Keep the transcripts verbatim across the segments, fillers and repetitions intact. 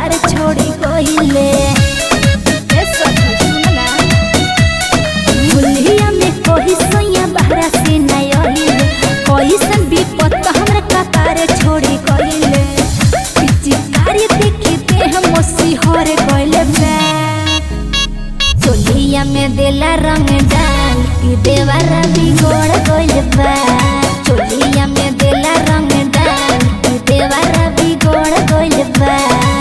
कपार छोड़ी गइले। भूलिया में कोई सैया बहरा से नहीं आइले, कोई सन विपत हमरा कपार छोड़ी गइले। पिचकारी देखते हम सिहर गइले बे, चोलिया में देला रंग डाल कि देवरा बिगड़ गइल बा। चोलिया में देला रंग डाल कि देवरा बिगड़ गइल बा।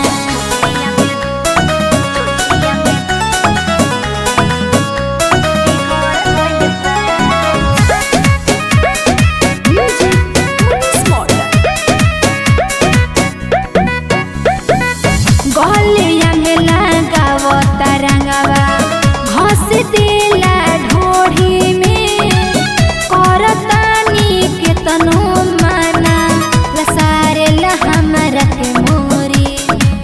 गलिया में लगावता रंगवा घस देला ढोढ़ी में, करतानी के तनो माना लसारे ला हमरा के मोरी।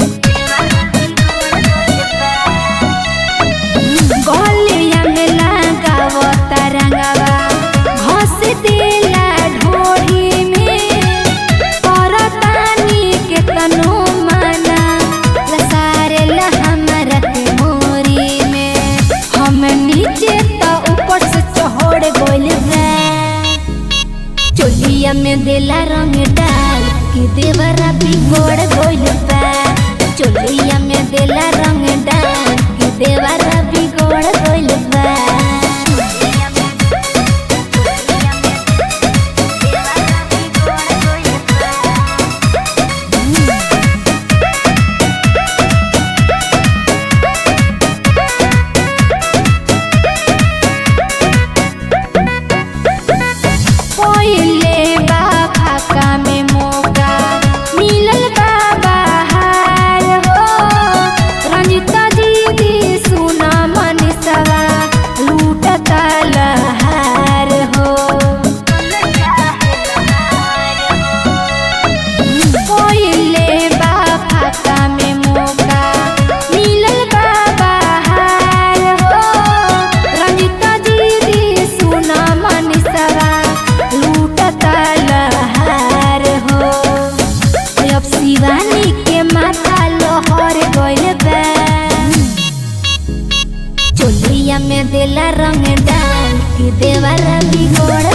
गलिया में लगावता रंगवा घस देला ढोढ़ी में, करतानी के तनो माना लसारे ला हमरा के मोरी में। हम नीचे तो ऊपर से चढ़ गइल बा, चोलिया में देला रंग डाल कि देवरा बिगड़ गइल बा। चोलिया में देला रंग डाल कि देवरा बिगड़ गइल बा। पहिले बा फाका में मौका मिलल बा बहार हो, रंजिता दीदी सुना मनीषवा लूटता लहार हो। पहिले बा फाका में मौका मिलल बा बहार हो, रंजिता दीदी सुना मनीषवा लूटता लहार हो। अब शिवानी के माथा लोहर गइल बा, चोलिया में देला रंग डाल कि देवरा बिगड़